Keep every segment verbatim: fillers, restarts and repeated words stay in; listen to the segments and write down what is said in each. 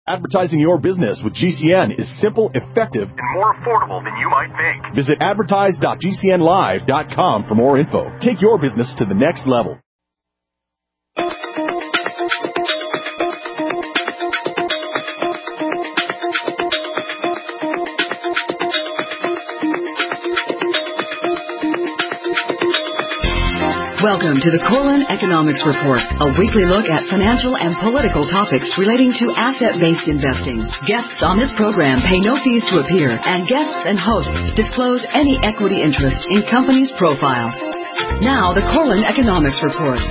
Advertising your business with G C N is simple, effective, and more affordable than you might think. Visit advertise dot g c n live dot com for more info. Take your business to the next level. Welcome to the Korlin Economics Report, a weekly look at financial and political topics relating to asset-based investing. Guests on this program pay no fees to appear, and guests and hosts disclose any equity interest in companies' profiles. Now, the Korlin Economics Report.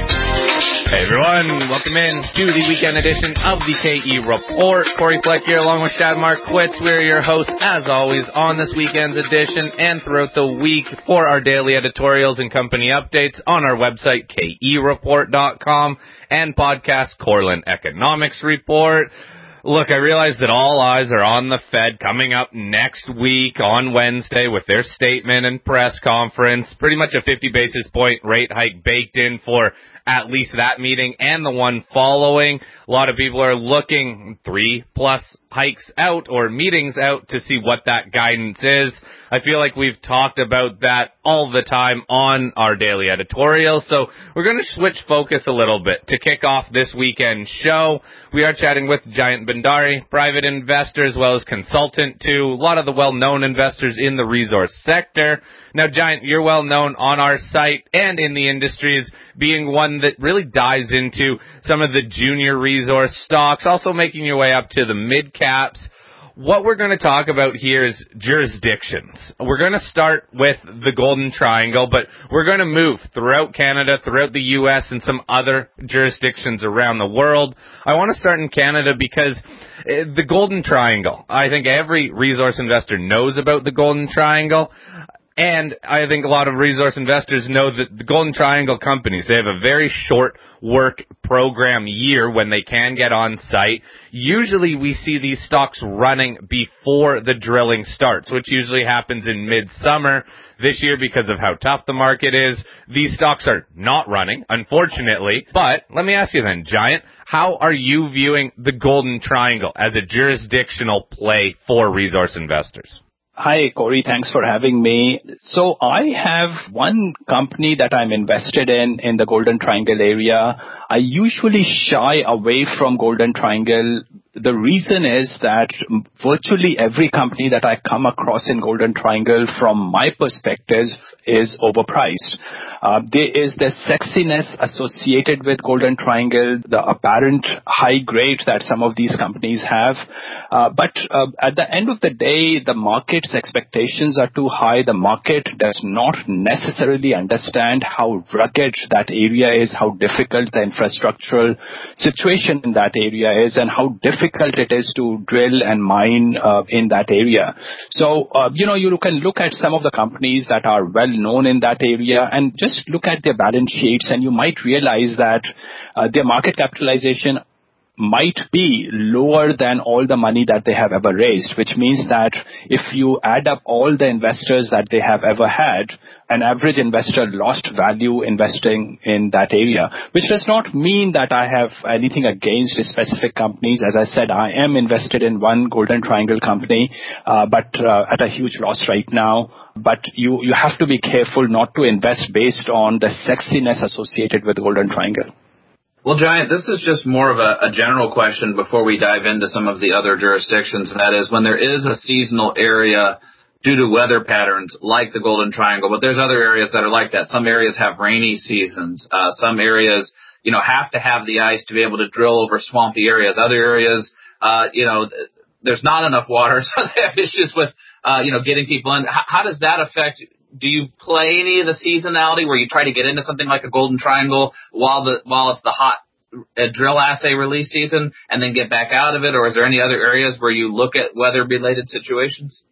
Hey everyone, welcome in to the weekend edition of the K E Report. Corey Fleck here along with Chad Marquitz. We're your hosts as always on this weekend's edition and throughout the week for our daily editorials and company updates on our website K E report dot com and podcast Korlin Economics Report. Look, I realize that all eyes are on the Fed coming up next week on Wednesday with their statement and press conference. Pretty much a fifty basis point rate hike baked in for at least that meeting and the one following. A lot of people are looking three plus hikes out or meetings out to see what that guidance is. I feel like we've talked about that all the time on our daily editorial, so we're going to switch focus a little bit to kick off this weekend show. We are chatting with Jayant Bhandari, private investor as well as consultant to a lot of the well-known investors in the resource sector. Now, Jayant, you're well known on our site and in the industry as being one that really dives into some of the junior resource stocks, also making your way up to the mid-caps. What we're going to talk about here is jurisdictions. We're going to start with the Golden Triangle, but we're going to move throughout Canada, throughout the U S, and some other jurisdictions around the world. I want to start in Canada because the Golden Triangle, I think every resource investor knows about the Golden Triangle. And I think a lot of resource investors know that the Golden Triangle companies, they have a very short work program year when they can get on site. Usually we see these stocks running before the drilling starts, which usually happens in midsummer. This year, because of how tough the market is, these stocks are not running, unfortunately. But let me ask you then, Jayant, how are you viewing the Golden Triangle as a jurisdictional play for resource investors? Hi, Corey. Thanks for having me. So I have one company that I'm invested in in the Golden Triangle area. I usually shy away from Golden Triangle. The reason is that virtually every company that I come across in Golden Triangle, from my perspective, is overpriced. Uh, there is the sexiness associated with Golden Triangle, the apparent high grade that some of these companies have. Uh, but uh, at the end of the day, the market's expectations are too high. The market does not necessarily understand how rugged that area is, how difficult the infrastructural situation in that area is, and how difficult difficult it is to drill and mine uh, in that area. So, uh, you know, you can look at some of the companies that are well known in that area and just look at their balance sheets, and you might realize that uh, their market capitalization might be lower than all the money that they have ever raised, which means that if you add up all the investors that they have ever had, an average investor lost value investing in that area, which does not mean that I have anything against specific companies. As I said, I am invested in one Golden Triangle company, uh, but uh, at a huge loss right now. But you, you have to be careful not to invest based on the sexiness associated with Golden Triangle. Well, Jayant, this is just more of a, a general question before we dive into some of the other jurisdictions, and that is when there is a seasonal area due to weather patterns like the Golden Triangle, but there's other areas that are like that. Some areas have rainy seasons. Uh, some areas, you know, have to have the ice to be able to drill over swampy areas. Other areas, uh, you know, there's not enough water, so they have issues with, uh, you know, getting people in. How, how does that affect? Do you play any of the seasonality where you try to get into something like a Golden Triangle while the while it's the hot uh, drill assay release season and then get back out of it? Or is there any other areas where you look at weather-related situations?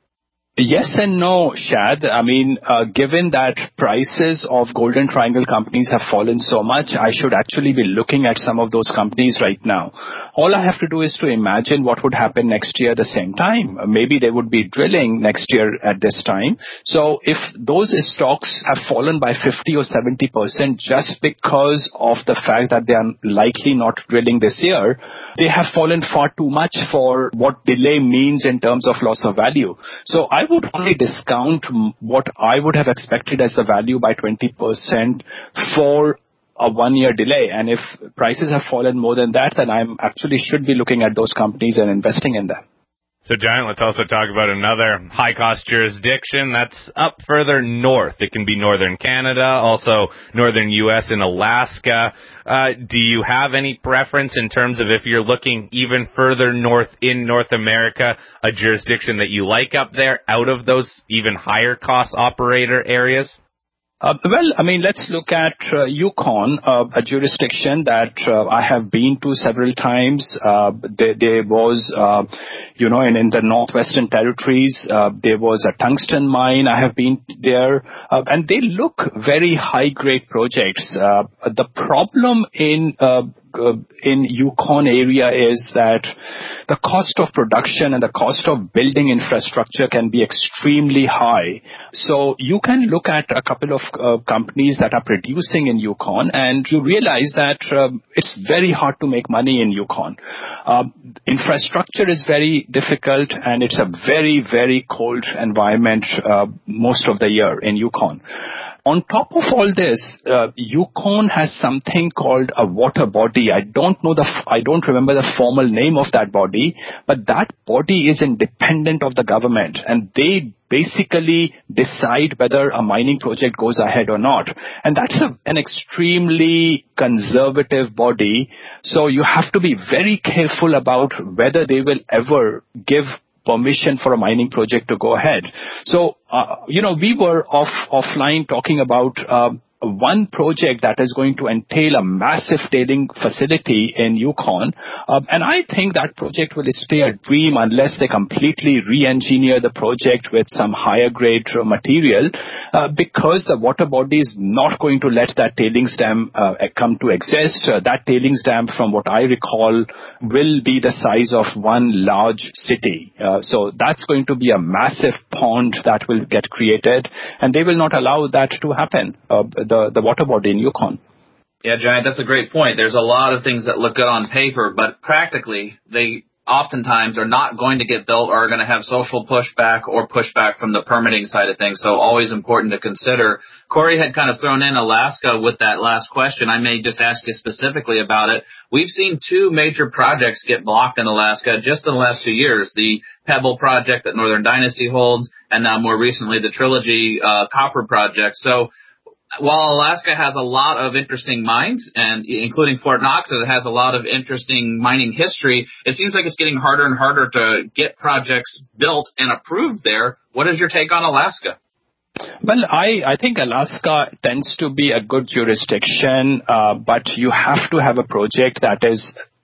Yes and no, Shad. I mean, uh, given that prices of Golden Triangle companies have fallen so much, I should actually be looking at some of those companies right now. All I have to do is to imagine what would happen next year at the same time. Maybe they would be drilling next year at this time. So if those stocks have fallen by fifty or seventy percent just because of the fact that they are likely not drilling this year, they have fallen far too much for what delay means in terms of loss of value. So I would only discount what I would have expected as the value by twenty percent for a one-year delay. And if prices have fallen more than that, then I actually should be looking at those companies and investing in them. So, Giant, let's also talk about another high-cost jurisdiction that's up further north. It can be northern Canada, also northern U S and Alaska. Uh, do you have any preference in terms of if you're looking even further north in North America, a jurisdiction that you like up there out of those even higher-cost operator areas? Uh, well, I mean, let's look at uh, Yukon, uh, a jurisdiction that uh, I have been to several times. Uh, there, there was, uh, you know, in, in the Northwestern Territories, uh, there was a tungsten mine. I have been there, uh, and they look very high-grade projects. Uh, the problem in uh, Uh, in Yukon area is that the cost of production and the cost of building infrastructure can be extremely high. So you can look at a couple of uh, companies that are producing in Yukon, and you realize that uh, it's very hard to make money in Yukon. Uh, infrastructure is very difficult, and it's a very, very cold environment uh, most of the year in Yukon. On top of all this, uh, Yukon has something called a water body. I don't know the, f- I don't remember the formal name of that body, but that body is independent of the government, and they basically decide whether a mining project goes ahead or not. And that's a, an extremely conservative body. So you have to be very careful about whether they will ever give permission for a mining project to go ahead. So, uh, you know, we were off offline talking about uh, one project that is going to entail a massive tailing facility in Yukon. Uh, and I think that project will stay a dream unless they completely re-engineer the project with some higher grade material, uh, because the water body is not going to let that tailings dam uh, come to exist. Uh, that tailings dam, from what I recall, will be the size of one large city. Uh, so that's going to be a massive pond that will get created, and they will not allow that to happen. Uh, The, the water body in Yukon. Yeah, Giant, that's a great point. There's a lot of things that look good on paper, but practically they oftentimes are not going to get built or are going to have social pushback or pushback from the permitting side of things. So always important to consider. Corey had kind of thrown in Alaska with that last question. I may just ask you specifically about it. We've seen two major projects get blocked in Alaska just in the last two years. The Pebble project that Northern Dynasty holds, and now more recently the Trilogy uh, copper project. So while Alaska has a lot of interesting mines, and including Fort Knox, it has a lot of interesting mining history, it seems like it's getting harder and harder to get projects built and approved there. What is your take on Alaska? Well, I, I think Alaska tends to be a good jurisdiction, uh, but you have to have a project that is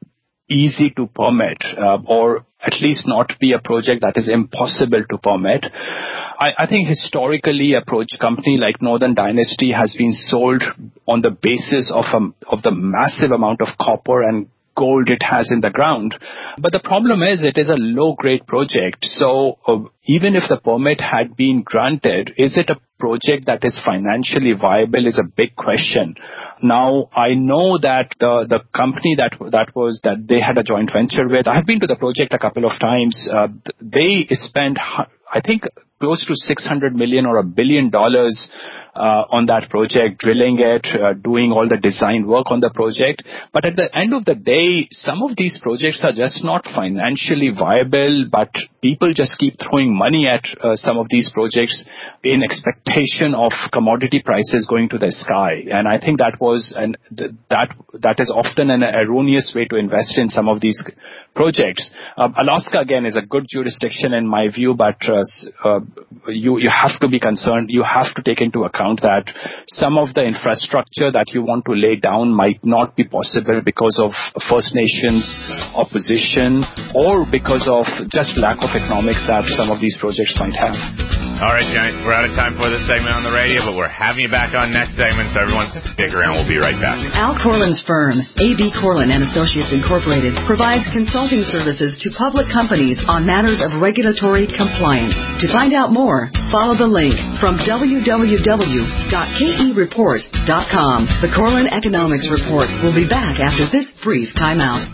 easy to permit, uh, or at least not be a project that is impossible to permit. I, I think historically a project company like Northern Dynasty has been sold on the basis of a, of the massive amount of copper and gold it has in the ground. But the problem is it is a low-grade project. So uh, even if the permit had been granted, is it a project that is financially viable is a big question. Now, I know that the, the company that that was that they had a joint venture with, I have been to the project a couple of times. Uh, they spent, I think, close to six hundred million or a billion dollars uh, on that project, drilling it, uh, doing all the design work on the project. But at the end of the day, some of these projects are just not financially viable, but people just keep throwing money at uh, some of these projects in expectation of commodity prices going to the sky. And I think that was an that that is often an erroneous way to invest in some of these projects. Uh, Alaska, again, is a good jurisdiction in my view, but uh, uh, you you have to be concerned. You have to take into account account that some of the infrastructure that you want to lay down might not be possible because of First Nations opposition or because of just lack of economics that some of these projects might have. All right, Giant, we're out of time for this segment on the radio, but we're having you back on next segment, so everyone stick around. We'll be right back. Al Corlin's firm, A B Corlin and Associates Incorporated, provides consulting services to public companies on matters of regulatory compliance. To find out more, follow the link from w w w dot k e report dot com. The Corlin Economics Report will be back after this brief timeout.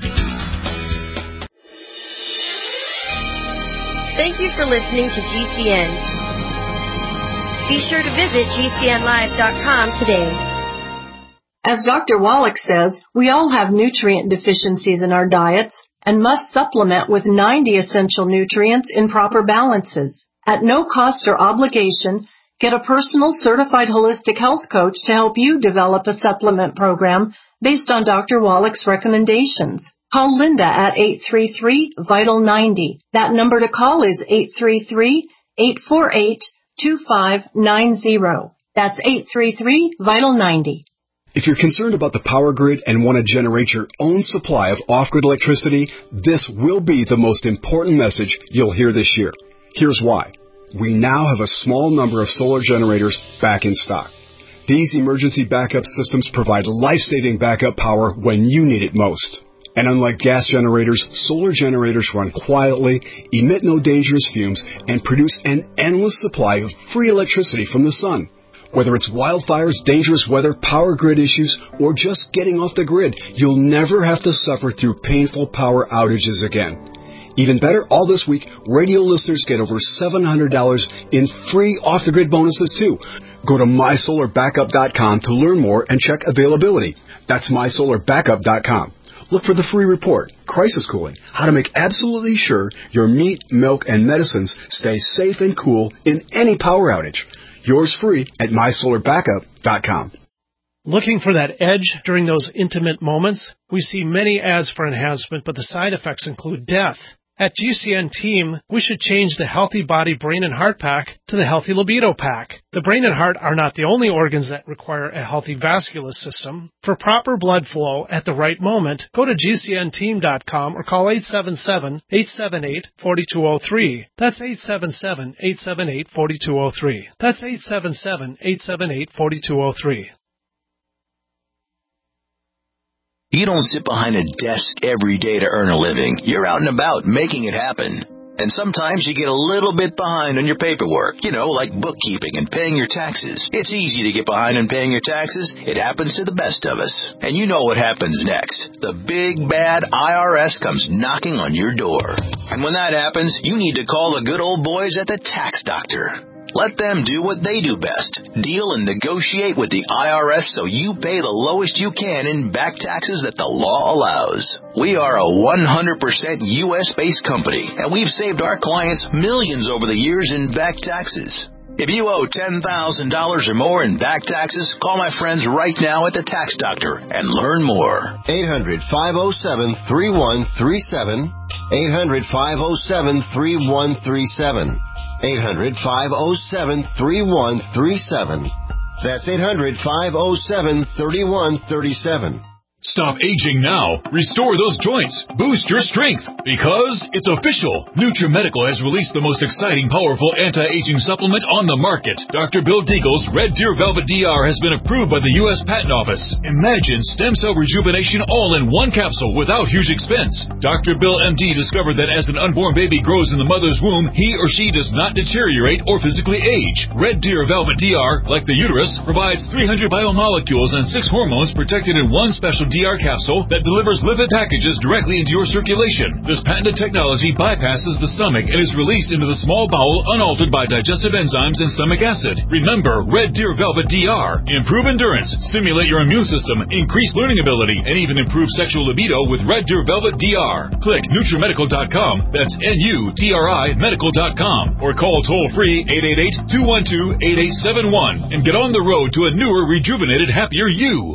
Thank you for listening to G C N. Be sure to visit G C N live dot com today. As Doctor Wallach says, we all have nutrient deficiencies in our diets and must supplement with ninety essential nutrients in proper balances. At no cost or obligation, get a personal certified holistic health coach to help you develop a supplement program based on Doctor Wallach's recommendations. Call Linda at eight three three, vital ninety. That number to call is eight three three, eight four eight, two five nine zero. That's eight three three, vital ninety. If you're concerned about the power grid and want to generate your own supply of off-grid electricity, this will be the most important message you'll hear this year. Here's why. We now have a small number of solar generators back in stock. These emergency backup systems provide life-saving backup power when you need it most. And unlike gas generators, solar generators run quietly, emit no dangerous fumes, and produce an endless supply of free electricity from the sun. Whether it's wildfires, dangerous weather, power grid issues, or just getting off the grid, you'll never have to suffer through painful power outages again. Even better, all this week, radio listeners get over seven hundred dollars in free off-the-grid bonuses, too. Go to my solar backup dot com to learn more and check availability. That's my solar backup dot com. Look for the free report, Crisis Cooling, how to make absolutely sure your meat, milk, and medicines stay safe and cool in any power outage. Yours free at my solar backup dot com. Looking for that edge during those intimate moments? We see many ads for enhancement, but the side effects include death. At G C N Team, we should change the Healthy Body, Brain, and Heart Pack to the Healthy Libido Pack. The brain and heart are not the only organs that require a healthy vascular system. For proper blood flow at the right moment, go to G C N team dot com or call eight seven seven, eight seven eight, four two zero three. That's eight seven seven, eight seven eight, four two zero three. That's eight seven seven, eight seven eight, four two zero three. You don't sit behind a desk every day to earn a living. You're out and about making it happen. And sometimes you get a little bit behind on your paperwork, you know, like bookkeeping and paying your taxes. It's easy to get behind on paying your taxes. It happens to the best of us. And you know what happens next. The big, bad I R S comes knocking on your door. And when that happens, you need to call the good old boys at the Tax Doctor. Let them do what they do best. Deal and negotiate with the I R S so you pay the lowest you can in back taxes that the law allows. We are a one hundred percent U S-based company, and we've saved our clients millions over the years in back taxes. If you owe ten thousand dollars or more in back taxes, call my friends right now at the Tax Doctor and learn more. eight hundred, five oh seven, three one three seven. eight hundred, five oh seven, three one three seven. eight hundred, five oh seven, three one three seven. That's eight hundred, five oh seven, three one three seven. Stop aging now. Restore those joints. Boost your strength. Because it's official. NutriMedical has released the most exciting, powerful anti-aging supplement on the market. Doctor Bill Deagle's Red Deer Velvet D R has been approved by the U S Patent Office. Imagine stem cell rejuvenation all in one capsule without huge expense. Doctor Bill M D discovered that as an unborn baby grows in the mother's womb, he or she does not deteriorate or physically age. Red Deer Velvet D R, like the uterus, provides three hundred biomolecules and six hormones protected in one special D R capsule that delivers lipid packages directly into your circulation. This patented technology bypasses the stomach and is released into the small bowel unaltered by digestive enzymes and stomach acid. Remember, Red Deer Velvet D R. Improve endurance, stimulate your immune system, increase learning ability, and even improve sexual libido with Red Deer Velvet D R. Click NutriMedical dot com. That's N U T R I medical dot com. Or call toll-free eight eight eight, two one two, eight eight seven one and get on the road to a newer, rejuvenated, happier you.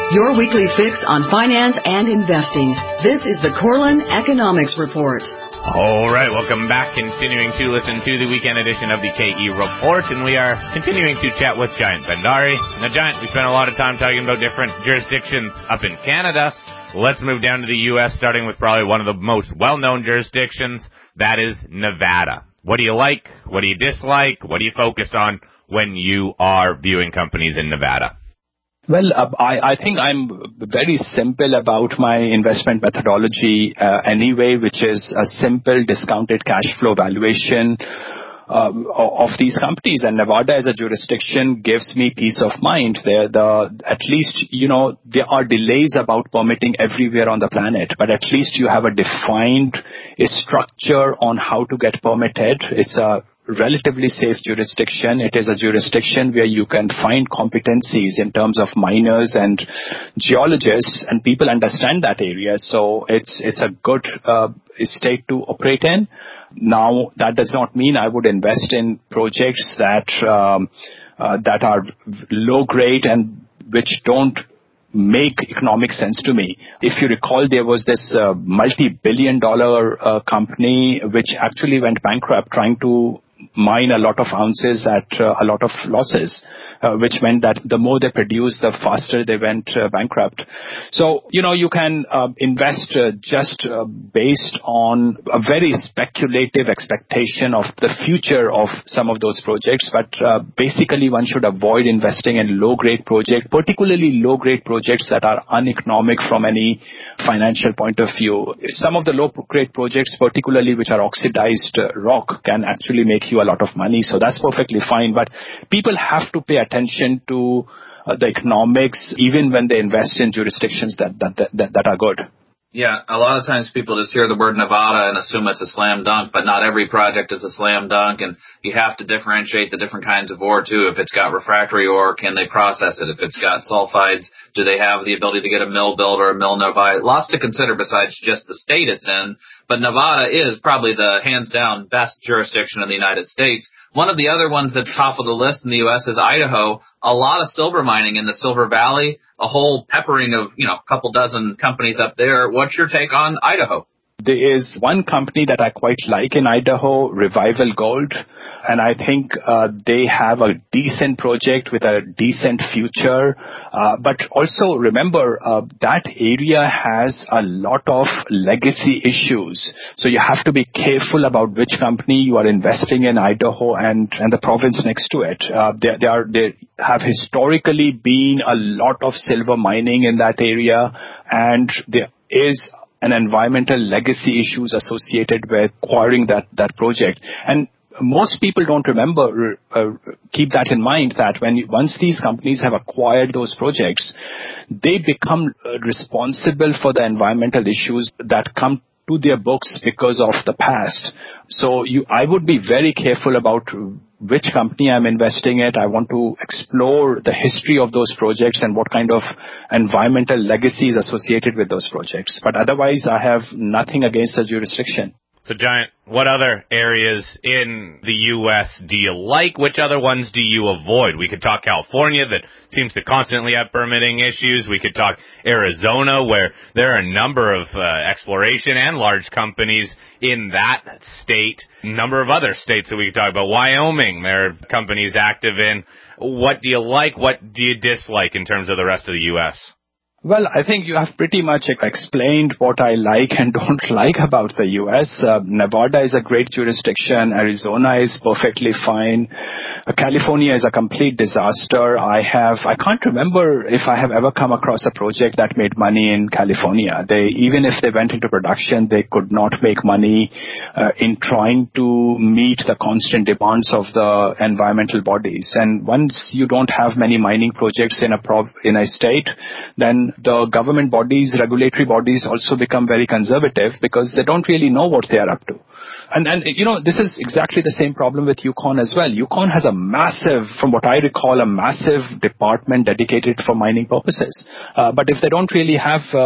Your weekly fix on finance and investing. This is the Corlin Economics Report. All right, welcome back. Continuing to listen to the weekend edition of the K E Report, and we are continuing to chat with Jayant Bhandari. Now, Jayant, we spent a lot of time talking about different jurisdictions up in Canada. Let's move down to the U S, starting with probably one of the most well-known jurisdictions, that is Nevada. What do you like? What do you dislike? What do you focus on when you are viewing companies in Nevada? Well, uh, I, I think I'm very simple about my investment methodology uh, anyway, which is a simple discounted cash flow valuation uh, of these companies. And Nevada as a jurisdiction gives me peace of mind. There, the at least, you know, there are delays about permitting everywhere on the planet, but at least you have a defined a structure on how to get permitted. It's a relatively safe jurisdiction. It is a jurisdiction where you can find competencies in terms of miners and geologists, and people understand that area. So it's it's a good uh, state to operate in. Now, that does not mean I would invest in projects that um, uh, that are low grade and which don't make economic sense to me. If you recall, there was this uh, multi-billion dollar uh, company which actually went bankrupt trying to mine a lot of ounces at uh, a lot of losses, uh, which meant that the more they produced, the faster they went uh, bankrupt. So, you know, you can uh, invest uh, just uh, based on a very speculative expectation of the future of some of those projects. But uh, basically, one should avoid investing in low-grade projects, particularly low-grade projects that are uneconomic from any financial point of view. Some of the low-grade projects, particularly which are oxidized uh, rock, can actually make you a lot of money. So that's perfectly fine. But people have to pay attention to uh, the economics, even when they invest in jurisdictions that, that, that, that are good. Yeah, a lot of times people just hear the word Nevada and assume it's a slam dunk, but not every project is a slam dunk, and you have to differentiate the different kinds of ore, too. If it's got refractory ore, can they process it? If it's got sulfides, do they have the ability to get a mill built or a mill nearby? Lots to consider besides just the state it's in, but Nevada is probably the hands-down best jurisdiction in the United States. One of the other ones that's top of the list in the U S is Idaho. A lot of silver mining in the Silver Valley, a whole peppering of, you know, a couple dozen companies up there. What's your take on Idaho? There is one company that I quite like in Idaho, Revival Gold, and I think uh, they have a decent project with a decent future. Uh, but also remember, uh, that area has a lot of legacy issues. So you have to be careful about which company you are investing in, Idaho and, and the province next to it. Uh, they, they, are, they have historically been a lot of silver mining in that area, and there is and environmental legacy issues associated with acquiring that, that project. And most people don't remember, uh, keep that in mind, that when you, once these companies have acquired those projects, they become uh, responsible for the environmental issues that come to their books because of the past. So you, I would be very careful about which company I'm investing in. I want to explore the history of those projects and what kind of environmental legacy is associated with those projects. But otherwise, I have nothing against the jurisdiction. So, Jayant, what other areas in the U S do you like? Which other ones do you avoid? We could talk California, that seems to constantly have permitting issues. We could talk Arizona, where there are a number of uh, exploration and large companies in that state. A number of other states that we could talk about. Wyoming, there are companies active in. What do you like? What do you dislike in terms of the rest of the U S? Well, I think you have pretty much explained what I like and don't like about the U S. Uh, Nevada is a great jurisdiction. Arizona is perfectly fine. Uh, California is a complete disaster. I have, I can't remember if I have ever come across a project that made money in California. They, even if they went into production, they could not make money uh, in trying to meet the constant demands of the environmental bodies. And once you don't have many mining projects in a prov- in a state, then the government bodies, regulatory bodies also become very conservative because they don't really know what they are up to. And, and you know, this is exactly the same problem with Yukon as well. Yukon has a massive, from what I recall, a massive department dedicated for mining purposes. Uh, but if they don't really have uh,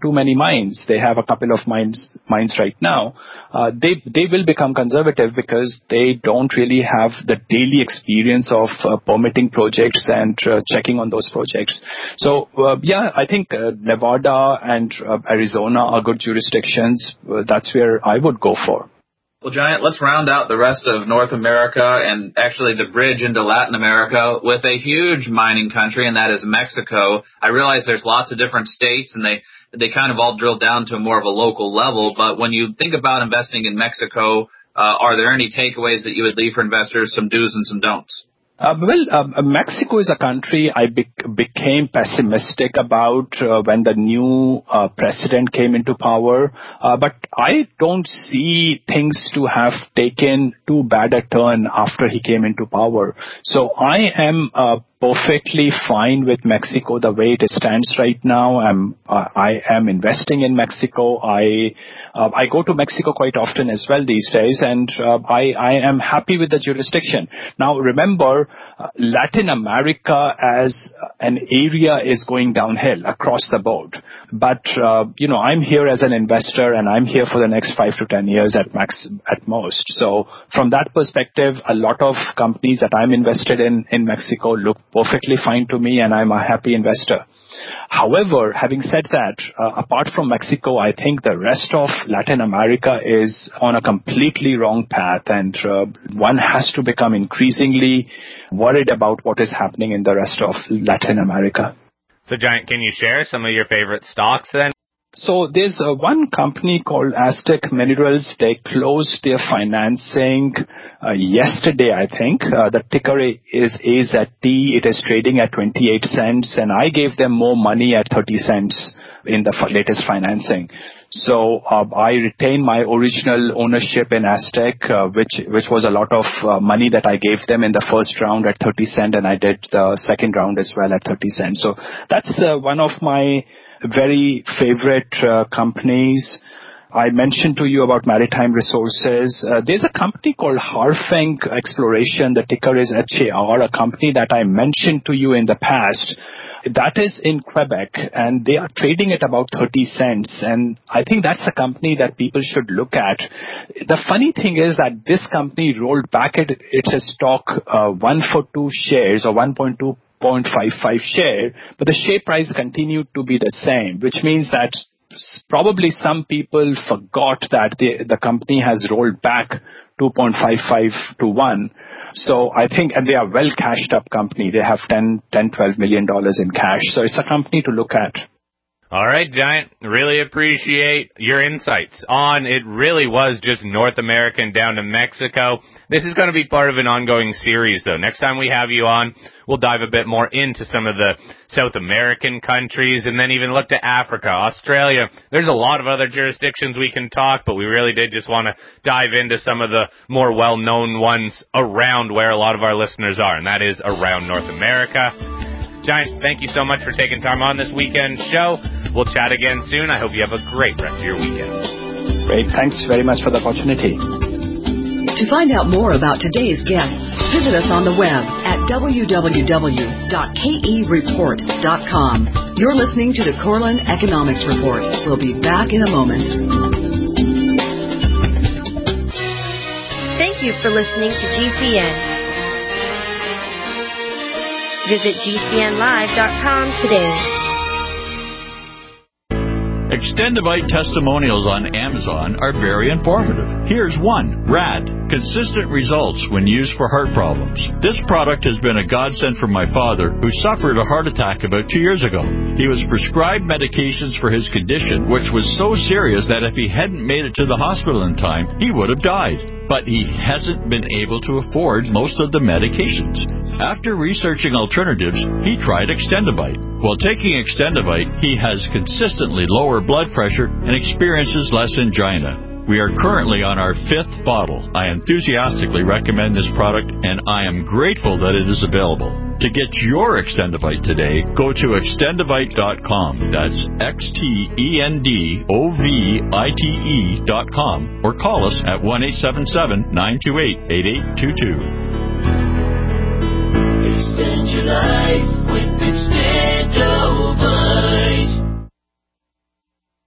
too many mines. They have a couple of mines mines right now. Uh, they they will become conservative because they don't really have the daily experience of uh, permitting projects and uh, checking on those projects. So uh, yeah, I think uh, Nevada and uh, Arizona are good jurisdictions. Uh, that's where I would go for. Well, Giant, let's round out the rest of North America and actually the bridge into Latin America with a huge mining country, and that is Mexico. I realize there's lots of different states, and they they kind of all drill down to more of a local level. But when you think about investing in Mexico, uh, are there any takeaways that you would leave for investors, some do's and some don'ts? Uh, well, uh, Mexico is a country I be- became pessimistic about uh, when the new uh, president came into power. Uh, but I don't see things to have taken too bad a turn after he came into power. So I am uh, perfectly fine with Mexico the way it stands right now. I'm, uh, I am investing in Mexico. I uh, I go to Mexico quite often as well these days, and uh, I, I am happy with the jurisdiction. Now, remember, uh, Latin America as an area is going downhill across the board. But, uh, you know, I'm here as an investor, and I'm here for the next five to ten years at max at most. So from that perspective, a lot of companies that I'm invested in in Mexico look perfectly fine to me, and I'm a happy investor. However, having said that, uh, apart from Mexico, I think the rest of Latin America is on a completely wrong path, and uh, one has to become increasingly worried about what is happening in the rest of Latin America. So, Giant, can you share some of your favorite stocks then? So there's uh, one company called Aztec Minerals. They closed their financing uh, yesterday, I think. Uh, the ticker is A Z T. It is trading at twenty-eight cents, and I gave them more money at thirty cents in the f- latest financing. So uh, I retain my original ownership in Aztec, uh, which which was a lot of uh, money that I gave them in the first round at thirty cents, and I did the second round as well at thirty cents. So that's uh, one of my very favorite uh, companies. I mentioned to you about Maritime Resources. Uh, there's a company called Harfeng Exploration. The ticker is H A R, a company that I mentioned to you in the past. That is in Quebec, and they are trading at about thirty cents. And I think that's a company that people should look at. The funny thing is that this company rolled back it, its stock uh, one for two shares or one point two zero point five five share, but the share price continued to be the same, which means that probably some people forgot that the, the company has rolled back two point five five to one. So I think, and they are well cashed up company. They have ten, twelve million dollars in cash. So it's a company to look at. All right, Giant. Really appreciate your insights on it. Really was just North America and down to Mexico. This is going to be part of an ongoing series, though. Next time we have you on, we'll dive a bit more into some of the South American countries and then even look to Africa, Australia. There's a lot of other jurisdictions we can talk, but we really did just want to dive into some of the more well-known ones around where a lot of our listeners are, and that is around North America. Giant, thank you so much for taking time on this weekend show. We'll chat again soon. I hope you have a great rest of your weekend. Great. Thanks very much for the opportunity. To find out more about today's guests, visit us on the web at w w w dot k e report dot com. You're listening to the Korelin Economics Report. We'll be back in a moment. Thank you for listening to G C N. Visit G C N live dot com today. Extendivite testimonials on Amazon are very informative. Here's one. Rad. Consistent results when used for heart problems. This product has been a godsend for my father, who suffered a heart attack about two years ago. He was prescribed medications for his condition, which was so serious that if he hadn't made it to the hospital in time, he would have died. But he hasn't been able to afford most of the medications. After researching alternatives, he tried Extendivite. While taking Extendivite, he has consistently lower blood pressure and experiences less angina. We are currently on our fifth bottle. I enthusiastically recommend this product, and I am grateful that it is available. To get your Extendivite today, go to extendivite dot com. That's X T E N D O V I T E dot com, or call us at one eight seven seven, nine two eight, eight eight two two. Extend your life with Extendivite.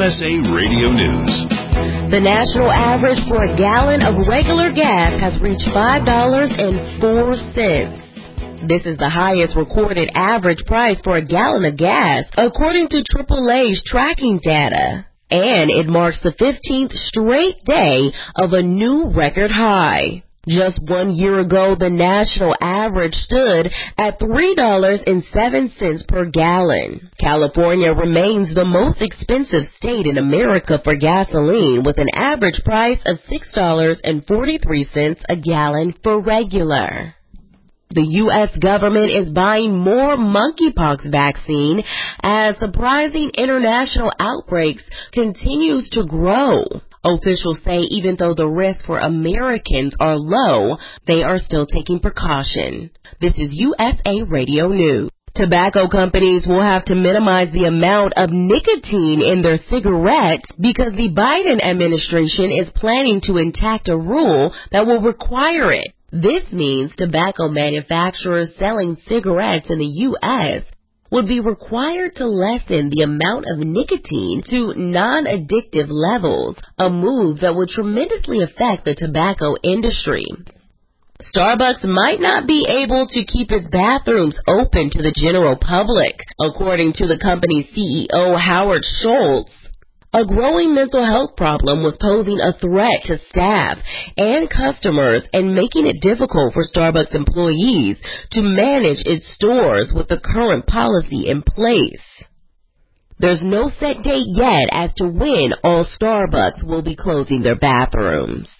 S A Radio News. The national average for a gallon of regular gas has reached five dollars and four cents. This is the highest recorded average price for a gallon of gas, according to triple A's tracking data. And it marks the fifteenth straight day of a new record high. Just one year ago, the national average stood at three dollars and seven cents per gallon. California remains the most expensive state in America for gasoline, with an average price of six dollars and forty-three cents a gallon for regular. The U S government is buying more monkeypox vaccine as surprising international outbreaks continues to grow. Officials say even though the risks for Americans are low, they are still taking precaution. This is U S A Radio News. Tobacco companies will have to minimize the amount of nicotine in their cigarettes because the Biden administration is planning to enact a rule that will require it. This means tobacco manufacturers selling cigarettes in the U S would be required to lessen the amount of nicotine to non-addictive levels, a move that would tremendously affect the tobacco industry. Starbucks might not be able to keep its bathrooms open to the general public, according to the company's C E O Howard Schultz. A growing mental health problem was posing a threat to staff and customers and making it difficult for Starbucks employees to manage its stores with the current policy in place. There's no set date yet as to when all Starbucks will be closing their bathrooms.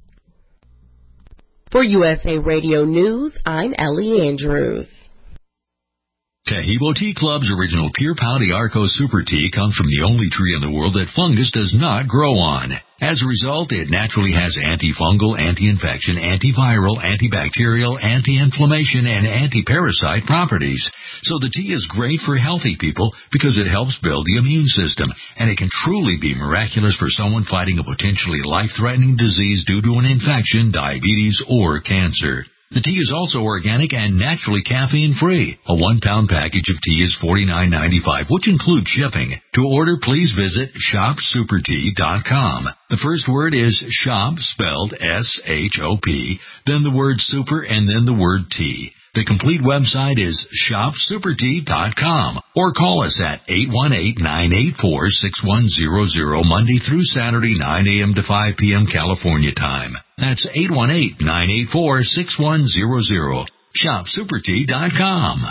For U S A Radio News, I'm Ellie Andrews. Taheebo Tea Club's original Pure Pau d'Arco Super Tea comes from the only tree in the world that fungus does not grow on. As a result, it naturally has antifungal, anti-infection, antiviral, antibacterial, anti-inflammation, and anti-parasite properties. So the tea is great for healthy people because it helps build the immune system, and it can truly be miraculous for someone fighting a potentially life-threatening disease due to an infection, diabetes, or cancer. The tea is also organic and naturally caffeine-free. A one-pound package of tea is forty-nine ninety-five, which includes shipping. To order, please visit shop super tea dot com. The first word is shop, spelled S H O P, then the word super, and then the word tea. The complete website is shop super tea dot com, or call us at eight one eight, nine eight four, six one zero zero Monday through Saturday, nine a.m. to five p.m. California time. That's eight one eight, nine eight four, six one zero zero. shop super tea dot com.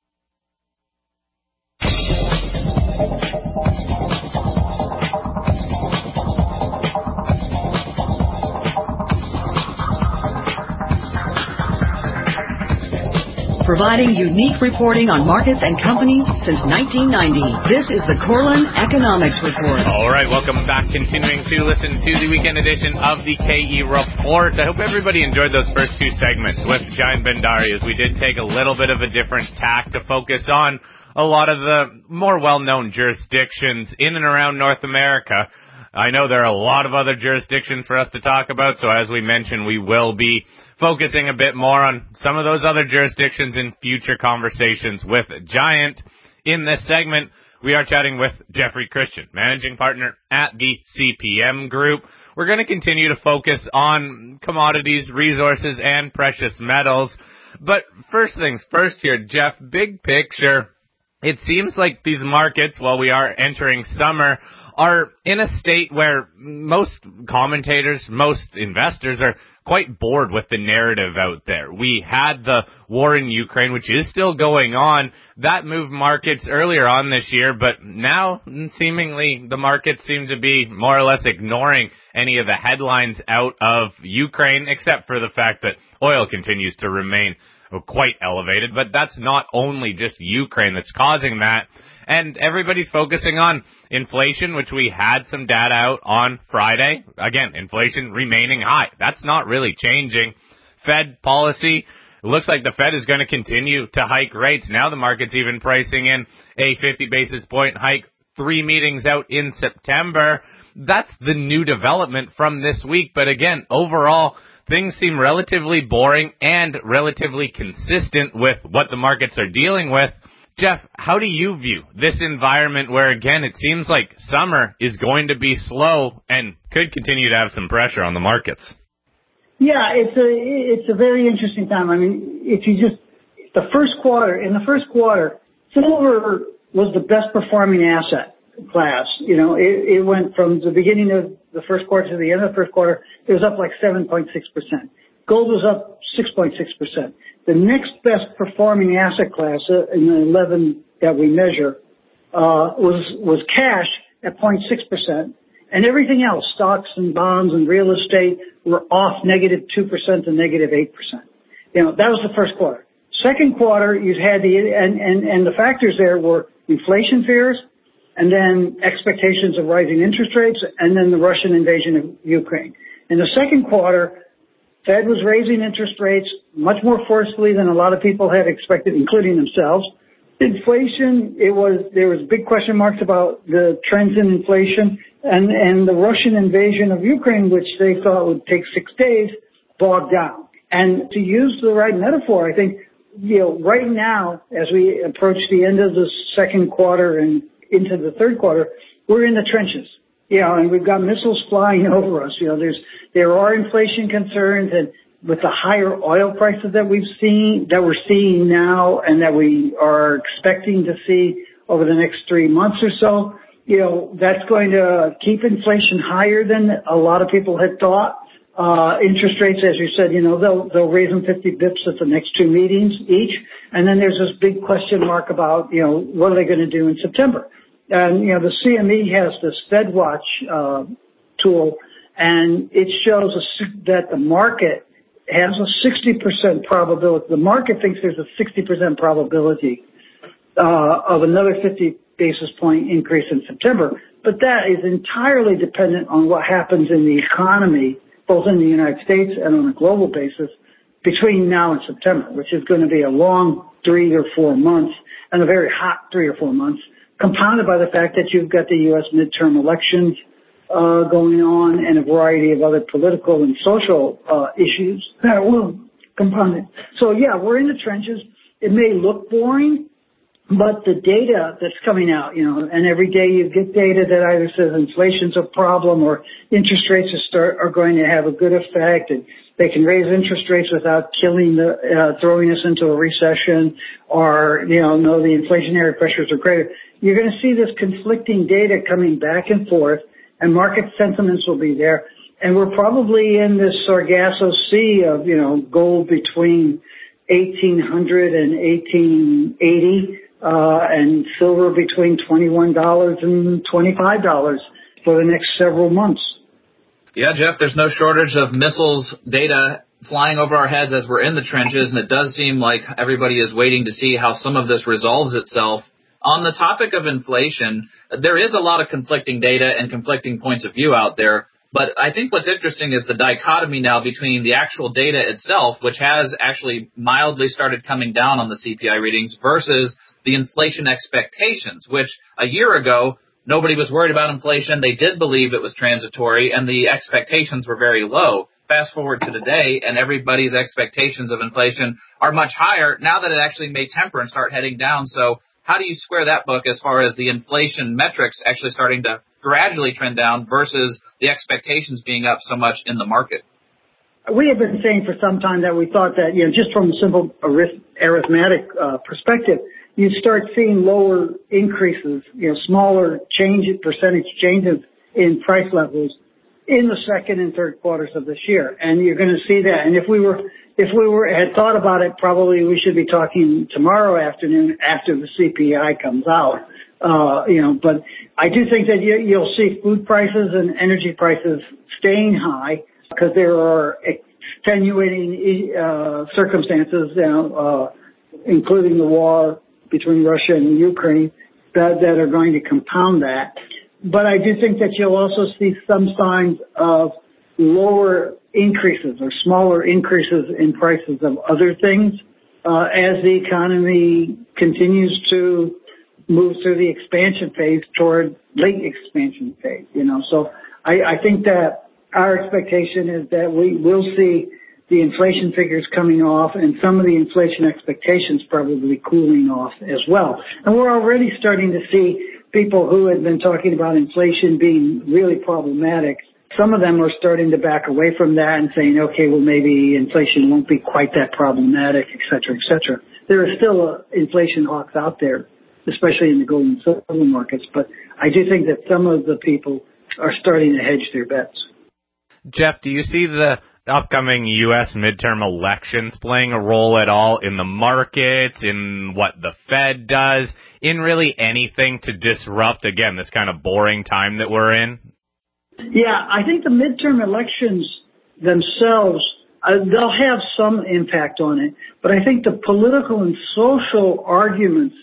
Providing unique reporting on markets and companies since nineteen ninety. This is the Corlin Economics Report. All right, welcome back. Continuing to listen to the weekend edition of the K E Report. I hope everybody enjoyed those first two segments with Giant Bendari, as we did take a little bit of a different tack to focus on a lot of the more well-known jurisdictions in and around North America. I know there are a lot of other jurisdictions for us to talk about, so as we mentioned, we will be focusing a bit more on some of those other jurisdictions in future conversations with Giant. In this segment, we are chatting with Jeffrey Christian, managing partner at the C P M Group. We're going to continue to focus on commodities, resources, and precious metals. But first things first here, Jeff, big picture, it seems like these markets, while we are entering summer, are in a state where most commentators, most investors are quite bored with the narrative out there. We had the war in Ukraine, which is still going on. That moved markets earlier on this year, but now seemingly the markets seem to be more or less ignoring any of the headlines out of Ukraine, except for the fact that oil continues to remain quite elevated. But that's not only just Ukraine that's causing that. And everybody's focusing on inflation, which we had some data out on Friday. Again, inflation remaining high. That's not really changing. Fed policy, it looks like the Fed is going to continue to hike rates. Now the market's even pricing in a fifty basis point hike, three meetings out in September. That's the new development from this week. But again, overall, things seem relatively boring and relatively consistent with what the markets are dealing with. Jeff, how do you view this environment where, again, it seems like summer is going to be slow and could continue to have some pressure on the markets? Yeah, it's a it's a very interesting time. I mean, if you just the first quarter in the first quarter, silver was the best performing asset class. You know, it, it went from the beginning of the first quarter to the end of the first quarter. It was up like seven point six percent. Gold was up six point six percent. The next best performing asset class uh, in the eleven that we measure uh, was was cash at zero point six percent. And everything else, stocks and bonds and real estate, were off negative two percent to negative eight percent. You know, that was the first quarter. Second quarter, you had the, and, and, and the factors there were inflation fears, and then expectations of rising interest rates, and then the Russian invasion of Ukraine. In the second quarter, Fed was raising interest rates much more forcefully than a lot of people had expected, including themselves. Inflation, it was, there was big question marks about the trends in inflation, and, and the Russian invasion of Ukraine, which they thought would take six days, bogged down. And to use the right metaphor, I think, you know, right now, as we approach the end of the second quarter and into the third quarter, we're in the trenches. You know, and we've got missiles flying over us. You know, there's, there are inflation concerns, and with the higher oil prices that we've seen, that we're seeing now and that we are expecting to see over the next three months or so, you know, that's going to keep inflation higher than a lot of people had thought. Uh, interest rates, as you said, you know, they'll, they'll raise them fifty bips at the next two meetings each. And then there's this big question mark about, you know, what are they going to do in September? And, you know, the C M E has this FedWatch, uh, tool, and it shows a, that the market has a sixty percent probability. The market thinks there's a sixty percent probability, uh, of another fifty basis point increase in September. But that is entirely dependent on what happens in the economy, both in the United States and on a global basis, between now and September, which is going to be a long three or four months and a very hot three or four months, compounded by the fact that you've got the U S midterm elections uh going on and a variety of other political and social uh issues that will compound it. So, yeah, we're in the trenches. It may look boring, but the data that's coming out, you know, and every day you get data that either says inflation's a problem or interest rates are, start, are going to have a good effect, and they can raise interest rates without killing the, uh, throwing us into a recession, or, you know, no, the inflationary pressures are greater. You're going to see this conflicting data coming back and forth, and market sentiments will be there. And we're probably in this Sargasso Sea of, you know, gold between eighteen hundred and eighteen eighty. Uh, and silver between twenty-one dollars and twenty-five dollars for the next several months. Yeah, Jeff, there's no shortage of missiles data flying over our heads as we're in the trenches, and it does seem like everybody is waiting to see how some of this resolves itself. On the topic of inflation, there is a lot of conflicting data and conflicting points of view out there. But I think what's interesting is the dichotomy now between the actual data itself, which has actually mildly started coming down on the C P I readings, versus the inflation expectations, which a year ago, nobody was worried about inflation. They did believe it was transitory, and the expectations were very low. Fast forward to today, and everybody's expectations of inflation are much higher now that it actually may temper and start heading down. So how do you square that book as far as the inflation metrics actually starting to gradually trend down versus the expectations being up so much in the market? We have been saying for some time that we thought that, you know, just from a simple arithmetic uh, perspective, you'd start seeing lower increases, you know, smaller changes, percentage changes in price levels in the second and third quarters of this year. And you're going to see that. And if we were, if we were, had thought about it, probably we should be talking tomorrow afternoon after the C P I comes out. Uh, you know, but I do think that you, you'll see food prices and energy prices staying high because there are extenuating, uh, circumstances, you know, uh, including the war between Russia and Ukraine that, that are going to compound that. But I do think that you'll also see some signs of lower increases or smaller increases in prices of other things uh, as the economy continues to move through the expansion phase toward late expansion phase. You know, so I, I think that our expectation is that we will see the inflation figures coming off and some of the inflation expectations probably cooling off as well. And we're already starting to see people who had been talking about inflation being really problematic. Some of them are starting to back away from that and saying, okay, well, maybe inflation won't be quite that problematic, et cetera, et cetera. There are still uh, inflation hawks out there, especially in the gold and silver markets, but I do think that some of the people are starting to hedge their bets. Jeff, do you see the upcoming U S midterm elections playing a role at all in the markets, in what the Fed does, in really anything to disrupt, again, this kind of boring time that we're in? Yeah, I think the midterm elections themselves, uh, they'll have some impact on it, but I think the political and social arguments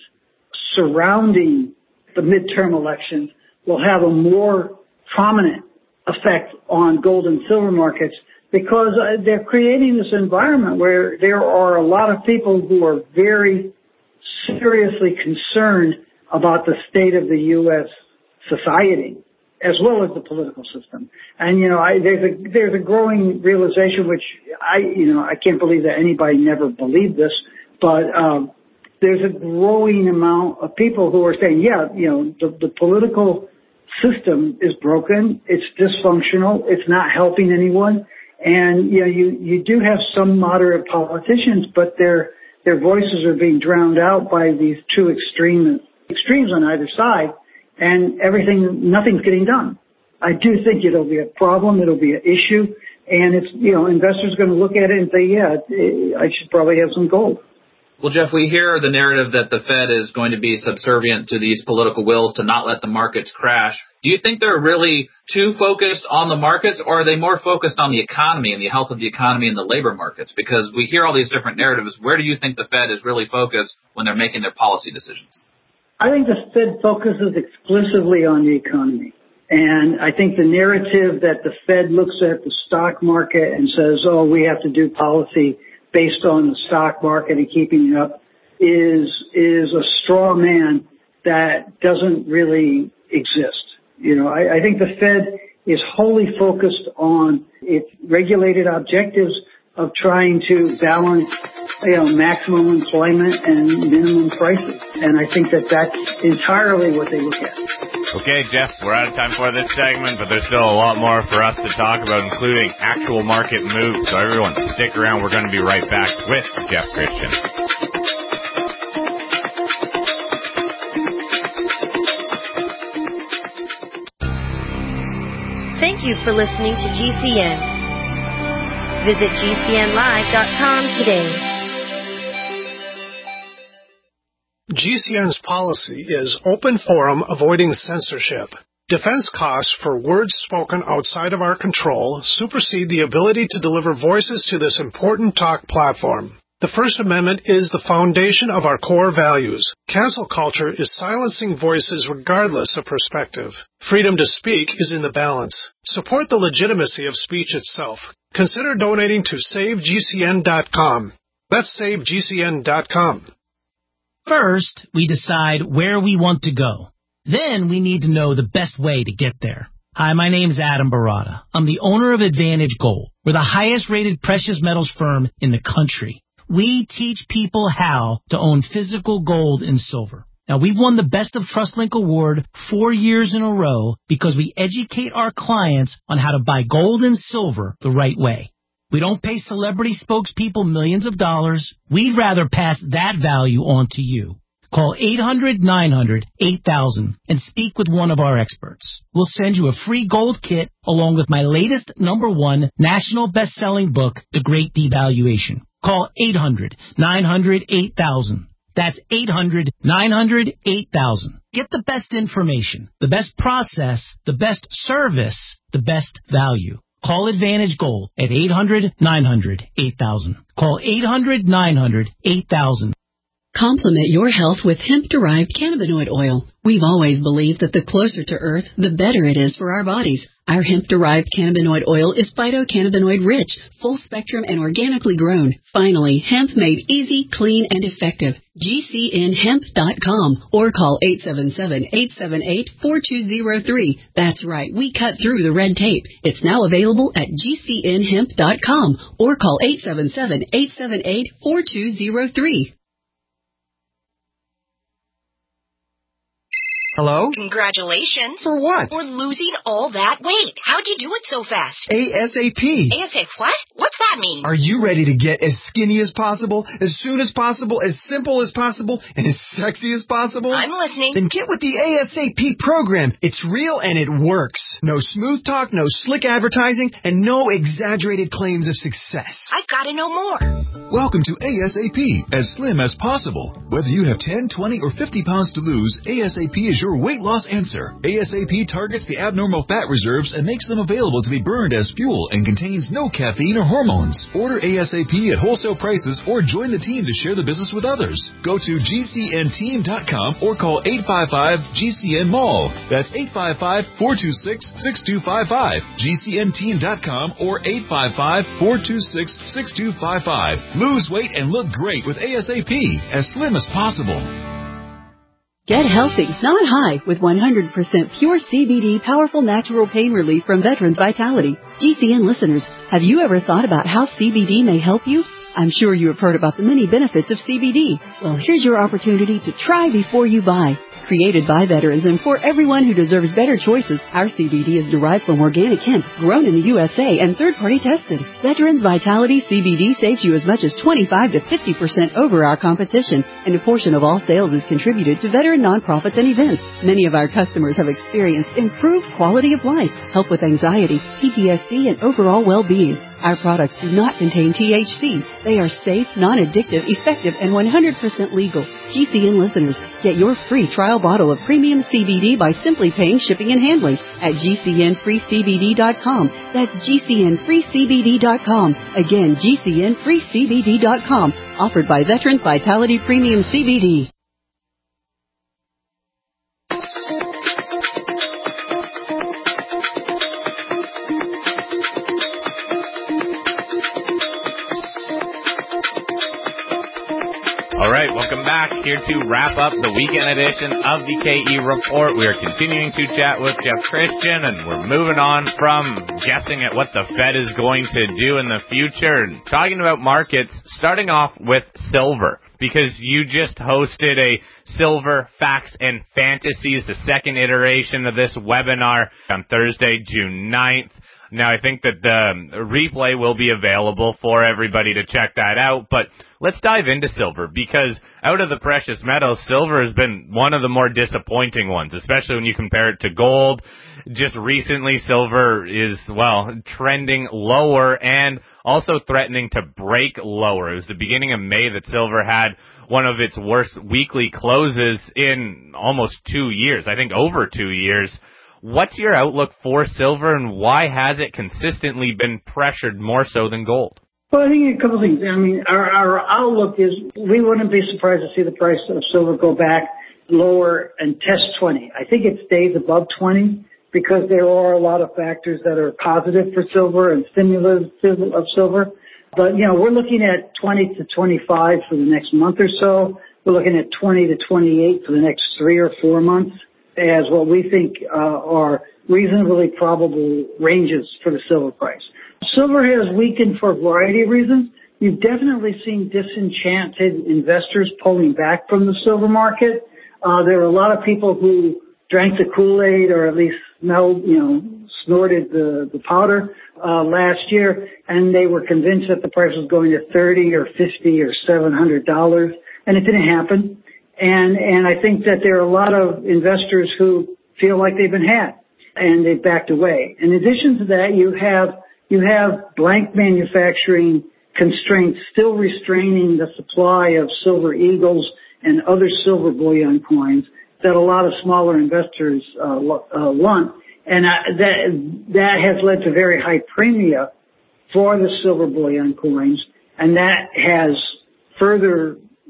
surrounding the midterm elections will have a more prominent effect on gold and silver markets because uh, they're creating this environment where there are a lot of people who are very seriously concerned about the state of the U S society as well as the political system. And, you know, I, there's a, there's a growing realization, which I, you know, I can't believe that anybody never believed this, but, um, there's a growing amount of people who are saying, yeah, you know, the, the political system is broken. It's dysfunctional. It's not helping anyone. And, you know, you, you do have some moderate politicians, but their, their voices are being drowned out by these two extreme, extremes on either side. And everything, nothing's getting done. I do think it'll be a problem. It'll be an issue. And it's, you know, investors are going to look at it and say, yeah, I should probably have some gold. Well, Jeff, we hear the narrative that the Fed is going to be subservient to these political wills to not let the markets crash. Do you think they're really too focused on the markets, or are they more focused on the economy and the health of the economy and the labor markets? Because we hear all these different narratives. Where do you think the Fed is really focused when they're making their policy decisions? I think the Fed focuses exclusively on the economy. And I think the narrative that the Fed looks at the stock market and says, oh, we have to do policy based on the stock market and keeping it up is, is a straw man that doesn't really exist. You know, I, I think the Fed is wholly focused on its regulated objectives of trying to balance, you know, maximum employment and minimum prices. And I think that that's entirely what they look at. Okay, Jeff, we're out of time for this segment, but there's still a lot more for us to talk about, including actual market moves. So everyone, stick around. We're going to be right back with Jeff Christian. Thank you for listening to G C N. Visit G C N live dot com today. G C N's policy is open forum, avoiding censorship. Defense costs for words spoken outside of our control supersede the ability to deliver voices to this important talk platform. The First Amendment is the foundation of our core values. Cancel culture is silencing voices regardless of perspective. Freedom to speak is in the balance. Support the legitimacy of speech itself. Consider donating to save G C N dot com. That's save G C N dot com. First, we decide where we want to go. Then we need to know the best way to get there. Hi, my name's Adam Barada. I'm the owner of Advantage Gold. We're the highest rated precious metals firm in the country. We teach people how to own physical gold and silver. Now, we've won the Best of TrustLink Award four years in a row because we educate our clients on how to buy gold and silver the right way. We don't pay celebrity spokespeople millions of dollars. We'd rather pass that value on to you. Call eight hundred nine hundred eight thousand and speak with one of our experts. We'll send you a free gold kit along with my latest number one national best-selling book, The Great Devaluation. Call eight hundred nine hundred eight thousand. That's eight hundred nine hundred eight thousand. Get the best information, the best process, the best service, the best value. Call Advantage Gold at eight hundred nine hundred eight thousand. Call eight hundred nine hundred eight thousand. Complement your health with hemp-derived cannabinoid oil. We've always believed that the closer to Earth, the better it is for our bodies. Our hemp-derived cannabinoid oil is phytocannabinoid-rich, full-spectrum, and organically grown. Finally, hemp made easy, clean, and effective. G C N hemp dot com or call eight seven seven, eight seven eight, four two zero three. That's right, we cut through the red tape. It's now available at G C N hemp dot com or call eight seven seven, eight seven eight, four two zero three. Hello? Congratulations. For what? For losing all that weight. How'd you do it so fast? ASAP. ASAP what? What's that mean? Are you ready to get as skinny as possible, as soon as possible, as simple as possible, and as sexy as possible? I'm listening. Then get with the ASAP program. It's real and it works. No smooth talk, no slick advertising, and no exaggerated claims of success. I've got to know more. Welcome to ASAP, as slim as possible. Whether you have ten, twenty, or fifty pounds to lose, ASAP is your weight loss answer. ASAP targets the abnormal fat reserves and makes them available to be burned as fuel and contains no caffeine or hormones. Order ASAP at wholesale prices or join the team to share the business with others. Go to G C N team dot com or call eight five five G C N mall. That's eight five five, four two six, six two five five. G C N team dot com or eight five five, four two six, six two five five. Lose weight and look great with ASAP, as slim as possible. Get healthy, not high, with one hundred percent pure C B D powerful natural pain relief from Veterans Vitality. G C N listeners, have you ever thought about how C B D may help you? I'm sure you have heard about the many benefits of C B D. Well, here's your opportunity to try before you buy. Created by veterans and for everyone who deserves better choices, our C B D is derived from organic hemp, grown in the U S A and third-party tested. Veterans Vitality C B D saves you as much as twenty-five to fifty percent over our competition, and a portion of all sales is contributed to veteran nonprofits and events. Many of our customers have experienced improved quality of life, help with anxiety, P T S D, and overall well-being. Our products do not contain T H C. They are safe, non-addictive, effective, and one hundred percent legal. G C N listeners, get your free trial bottle of premium C B D by simply paying shipping and handling at G C N free C B D dot com. That's G C N free C B D dot com. Again, G C N free C B D dot com. Offered by Veterans Vitality Premium C B D. All right, welcome back here to wrap up the weekend edition of the K E Report. We are continuing to chat with Jeff Christian, and we're moving on from guessing at what the Fed is going to do in the future and talking about markets, starting off with silver, because you just hosted a Silver Facts and Fantasies, the second iteration of this webinar on Thursday, June ninth. Now, I think that the replay will be available for everybody to check that out, but let's dive into silver, because out of the precious metals, silver has been one of the more disappointing ones, especially when you compare it to gold. Just recently, silver is, well, trending lower and also threatening to break lower. It was the beginning of May that silver had one of its worst weekly closes in almost two years, I think over two years. What's your outlook for silver, and why has it consistently been pressured more so than gold? Well, I think a couple of things. I mean, our, our outlook is we wouldn't be surprised to see the price of silver go back lower and test twenty. I think it stays above twenty because there are a lot of factors that are positive for silver and stimulus of silver. But, you know, we're looking at twenty to twenty-five for the next month or so. We're looking at twenty to twenty-eight for the next three or four months as what we think uh, are reasonably probable ranges for the silver price. Silver has weakened for a variety of reasons. You've definitely seen disenchanted investors pulling back from the silver market. Uh, there are a lot of people who drank the Kool-Aid or at least smelled, you know, snorted the, the powder uh, last year, and they were convinced that the price was going to thirty or fifty or seven hundred dollars, and it didn't happen. And, and I think that there are a lot of investors who feel like they've been had and they've backed away. In addition to that, you have, you have blank manufacturing constraints still restraining the supply of silver eagles and other silver bullion coins that a lot of smaller investors, uh, uh want. And uh, that, that has led to very high premia for the silver bullion coins. And that has further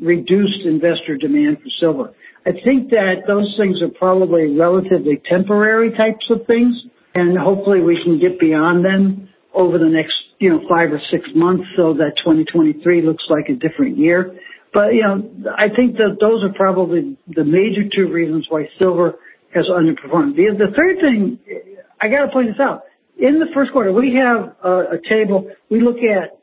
reduced investor demand for silver. I think that those things are probably relatively temporary types of things, and hopefully we can get beyond them over the next, you know, five or six months so that twenty twenty-three looks like a different year. But, you know, I think that those are probably the major two reasons why silver has underperformed. The, the third thing, I got to point this out. In the first quarter, we have a, a table. We look at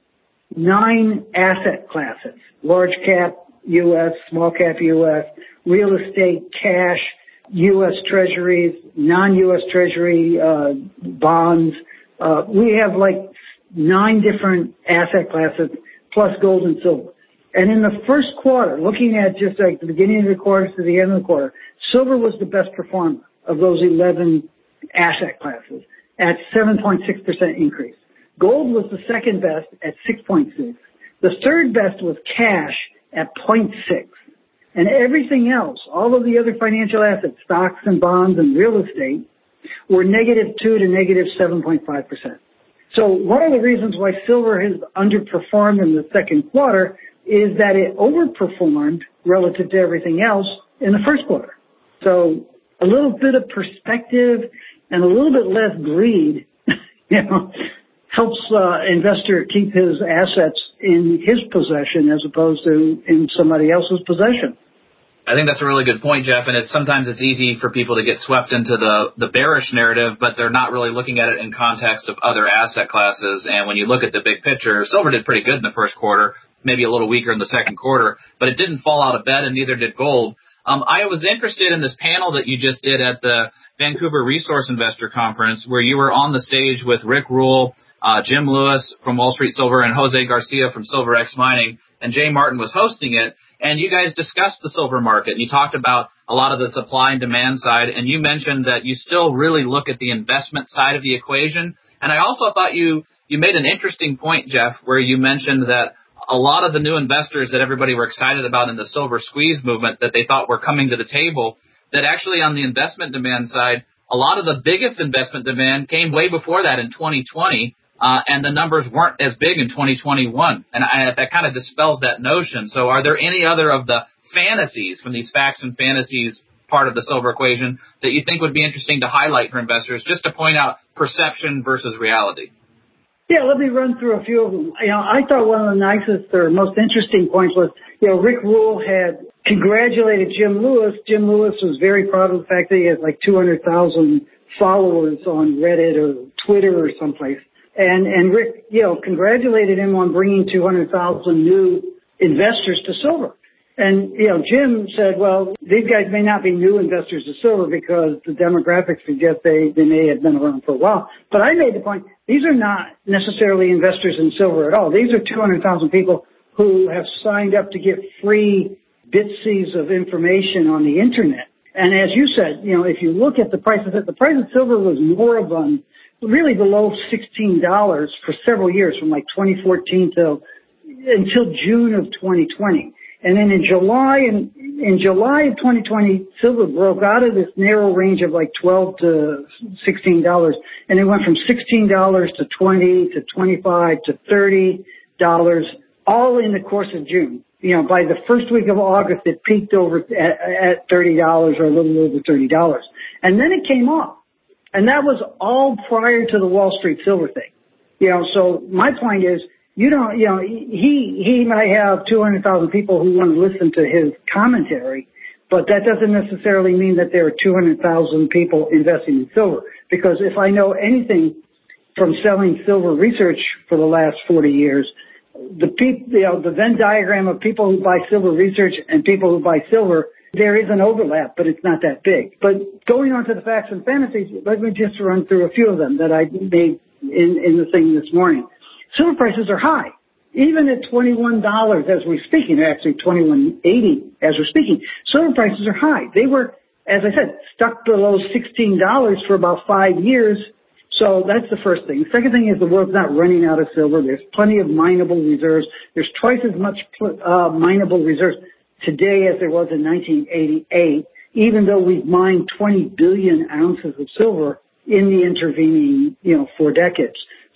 nine asset classes: large cap U S, small cap U S, real estate, cash, U S treasuries, non-U S treasury uh, bonds. Uh, we have like nine different asset classes plus gold and silver. And in the first quarter, looking at just like the beginning of the quarter to the end of the quarter, silver was the best performer of those eleven asset classes at seven point six percent increase. Gold was the second best at six point six. The third best was cash at zero point six. And everything else, all of the other financial assets, stocks and bonds and real estate, were negative two to negative seven point five percent. So one of the reasons why silver has underperformed in the second quarter is that it overperformed relative to everything else in the first quarter. So a little bit of perspective and a little bit less greed, you know, helps uh, investor keep his assets in his possession as opposed to in somebody else's possession. I think that's a really good point, Jeff, and it's sometimes it's easy for people to get swept into the, the bearish narrative, but they're not really looking at it in context of other asset classes. And when you look at the big picture, silver did pretty good in the first quarter, maybe a little weaker in the second quarter, but it didn't fall out of bed, and neither did gold. Um, I was interested in this panel that you just did at the Vancouver Resource Investor Conference, where you were on the stage with Rick Rule, uh, Jim Lewis from Wall Street Silver, and Jose Garcia from SilverX Mining, and Jay Martin was hosting it. And you guys discussed the silver market, and you talked about a lot of the supply and demand side, and you mentioned that you still really look at the investment side of the equation. And I also thought you, you made an interesting point, Jeff, where you mentioned that a lot of the new investors that everybody were excited about in the silver squeeze movement that they thought were coming to the table, that actually on the investment demand side, a lot of the biggest investment demand came way before that in twenty twenty. Uh, and the numbers weren't as big in twenty twenty-one. And I, that kind of dispels that notion. So are there any other of the fantasies from these facts and fantasies part of the silver equation that you think would be interesting to highlight for investors, just to point out perception versus reality? Yeah, let me run through a few of them. You know, I thought one of the nicest or most interesting points was, you know, Rick Rule had congratulated Jim Lewis. Jim Lewis was very proud of the fact that he had like two hundred thousand followers on Reddit or Twitter or someplace. And, and Rick, you know, congratulated him on bringing two hundred thousand new investors to silver. And, you know, Jim said, well, these guys may not be new investors to silver because the demographics suggest they, they may have been around for a while. But I made the point, these are not necessarily investors in silver at all. These are two hundred thousand people who have signed up to get free bitsies of information on the internet. And as you said, you know, if you look at the prices, the price of silver was more of an really below sixteen dollars for several years, from like twenty fourteen till until June of twenty twenty. And then in July and in July of twenty twenty, silver broke out of this narrow range of like twelve to sixteen dollars, and it went from sixteen dollars to twenty to twenty-five to thirty dollars, all in the course of June. You know, by the first week of August, it peaked over at, at thirty dollars or a little over thirty dollars, and then it came off. And that was all prior to the Wall Street silver thing. You know, so my point is, you don't, you know, he, he might have two hundred thousand people who want to listen to his commentary, but that doesn't necessarily mean that there are two hundred thousand people investing in silver. Because if I know anything from selling silver research for the last forty years, the people, you know, the Venn diagram of people who buy silver research and people who buy silver, there is an overlap, but it's not that big. But going on to the facts and fantasies, let me just run through a few of them that I made in, in the thing this morning. Silver prices are high. Even at twenty-one dollars as we're speaking, actually twenty-one eighty as we're speaking, silver prices are high. They were, as I said, stuck below sixteen dollars for about five years. So that's the first thing. The second thing is the world's not running out of silver. There's plenty of mineable reserves. There's twice as much uh, mineable reserves today as there was in nineteen eighty-eight, even though we've mined twenty billion ounces of silver in the intervening, you know, four decades.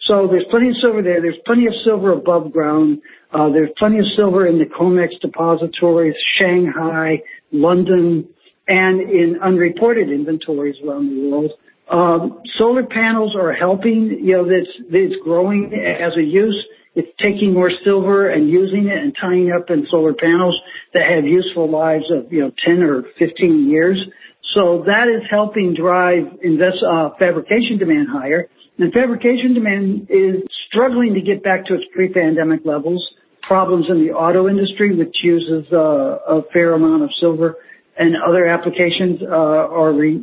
So there's plenty of silver there. There's plenty of silver above ground. Uh, there's plenty of silver in the COMEX depositories, Shanghai, London, and in unreported inventories around the world. Um, solar panels are helping. You know, it's, it's growing as a use. It's taking more silver and using it and tying up in solar panels that have useful lives of, you know, ten or fifteen years. So that is helping drive invest, uh, fabrication demand higher. And fabrication demand is struggling to get back to its pre-pandemic levels. Problems in the auto industry, which uses uh, a fair amount of silver, and other applications uh, are re-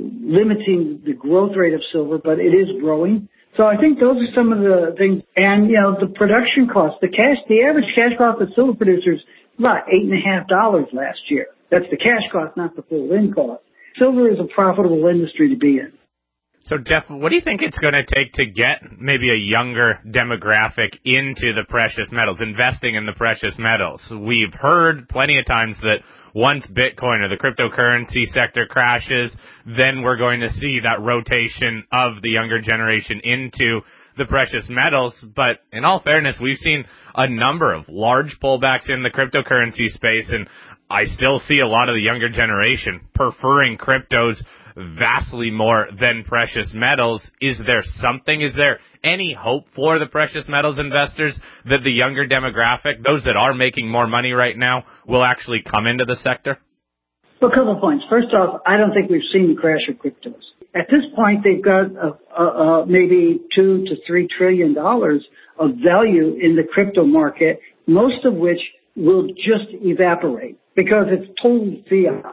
limiting the growth rate of silver, but it is growing. So I think those are some of the things. And, you know, the production cost, the cash, the average cash cost of silver producers, about eight and a half dollars last year. That's the cash cost, not the full in cost. Silver is a profitable industry to be in. So, Jeff, what do you think it's going to take to get maybe a younger demographic into the precious metals, investing in the precious metals? We've heard plenty of times that once Bitcoin or the cryptocurrency sector crashes, then we're going to see that rotation of the younger generation into the precious metals. But in all fairness, we've seen a number of large pullbacks in the cryptocurrency space, and I still see a lot of the younger generation preferring cryptos vastly more than precious metals. Is there something, is there any hope for the precious metals investors that the younger demographic, those that are making more money right now, will actually come into the sector? Well, a couple of points. First off, I don't think we've seen the crash of cryptos. At this point, they've got uh, uh, maybe two to three trillion dollars of value in the crypto market, most of which will just evaporate because it's total fiat.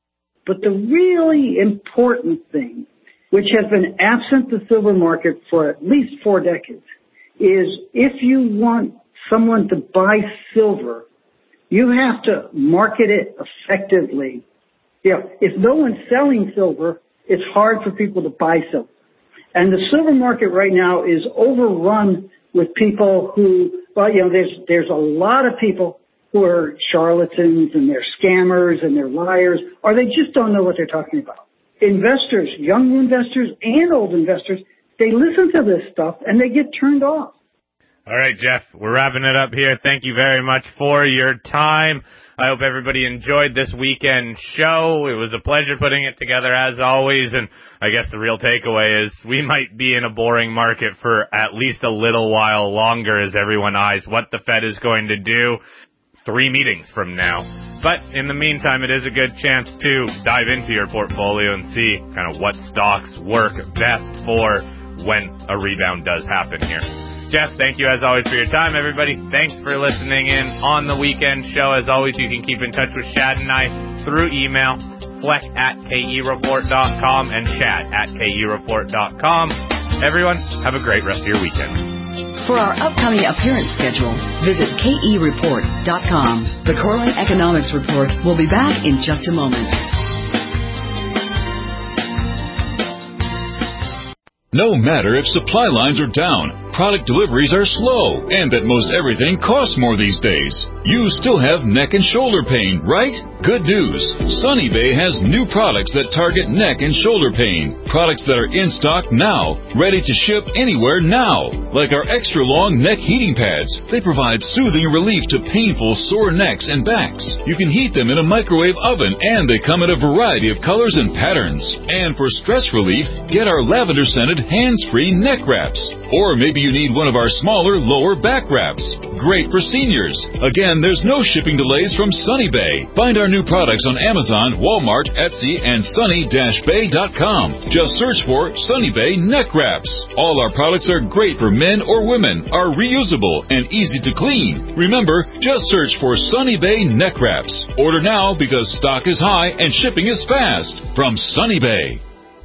But the really important thing, which has been absent the silver market for at least four decades, is if you want someone to buy silver, you have to market it effectively. You know, if no one's selling silver, it's hard for people to buy silver. And the silver market right now is overrun with people who, well, you know, there's, there's a lot of people who are charlatans and they're scammers and they're liars, or they just don't know what they're talking about. Investors, young investors and old investors, they listen to this stuff and they get turned off. All right, Jeff, we're wrapping it up here. Thank you very much for your time. I hope everybody enjoyed this weekend show. It was a pleasure putting it together as always, and I guess the real takeaway is we might be in a boring market for at least a little while longer as everyone eyes what the Fed is going to do three meetings from now. But in the meantime, it is a good chance to dive into your portfolio and see kind of what stocks work best for when a rebound does happen here. Jeff, thank you as always for your time, everybody. Thanks for listening in on the weekend show. As always, you can keep in touch with Shad and I through email, fleck at K E report dot com and Shad at K E report dot com. Everyone, have a great rest of your weekend. For our upcoming appearance schedule, visit K E report dot com. The Corlin Economics Report will be back in just a moment. No matter if supply lines are down, product deliveries are slow, and that most everything costs more these days, you still have neck and shoulder pain, right? Good news. Sunny Bay has new products that target neck and shoulder pain. Products that are in stock now, ready to ship anywhere now. Like our extra long neck heating pads. They provide soothing relief to painful sore necks and backs. You can heat them in a microwave oven, and they come in a variety of colors and patterns. And for stress relief, get our lavender scented hands-free neck wraps. Or maybe you need one of our smaller lower back wraps. Great for seniors. Again, there's no shipping delays from Sunny Bay. Find our new products on Amazon, Walmart, Etsy, and sunny dash bay dot com. Just search for Sunny Bay Neck Wraps. All our products are great for men or women, are reusable, and easy to clean. Remember, just search for Sunny Bay Neck Wraps. Order now because stock is high and shipping is fast. From Sunny Bay.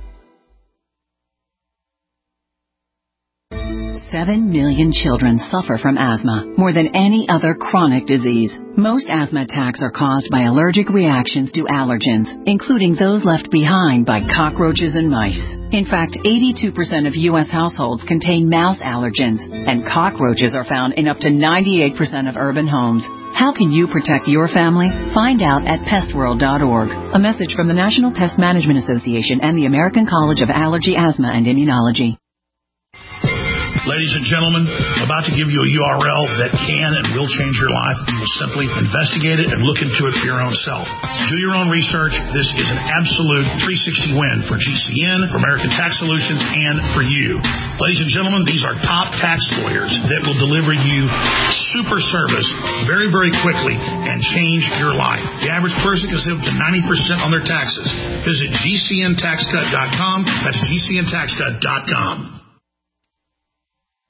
Seven million children suffer from asthma, more than any other chronic disease. Most asthma attacks are caused by allergic reactions to allergens, including those left behind by cockroaches and mice. In fact, eighty-two percent of U S households contain mouse allergens, and cockroaches are found in up to ninety-eight percent of urban homes. How can you protect your family? Find out at pest world dot org. A message from the National Pest Management Association and the American College of Allergy, Asthma, and Immunology. Ladies and gentlemen, I'm about to give you a U R L that can and will change your life. You will simply investigate it and look into it for your own self. Do your own research. This is an absolute three sixty win for G C N, for American Tax Solutions, and for you. Ladies and gentlemen, these are top tax lawyers that will deliver you super service very, very quickly and change your life. The average person can save up to ninety percent on their taxes. Visit G C N tax cut dot com. That's G C N tax cut dot com.